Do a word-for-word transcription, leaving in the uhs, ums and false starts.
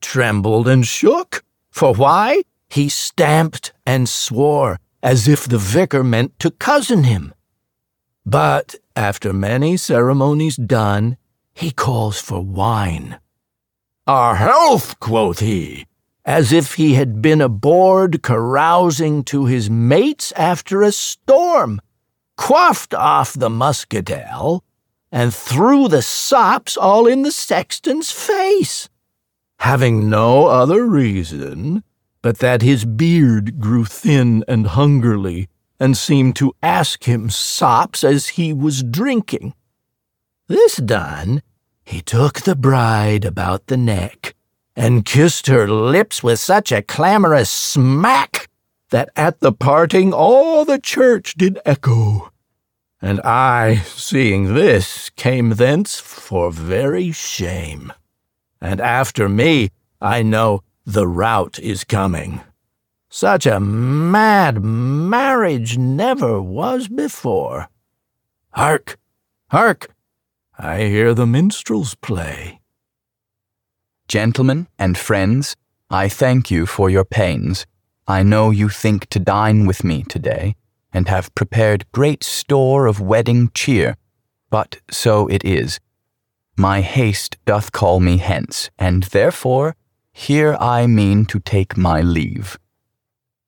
trembled and shook. For why? He stamped and swore, as if the vicar meant to cozen him. But after many ceremonies done, he calls for wine. "Our health," quoth he, as if he had been aboard carousing to his mates after a storm, quaffed off the muscadel, and threw the sops all in the sexton's face, having no other reason but that his beard grew thin and hungerly, and seemed to ask him sops as he was drinking. This done, he took the bride about the neck, and kissed her lips with such a clamorous smack, that at the parting all the church did echo. And I, seeing this, came thence for very shame. And after me, I know the rout is coming. Such a mad marriage never was before. Hark! Hark! I hear the minstrels play." Gentlemen and friends, I thank you for your pains. I know you think to dine with me today, and have prepared great store of wedding cheer, but so it is. My haste doth call me hence, and therefore here I mean to take my leave.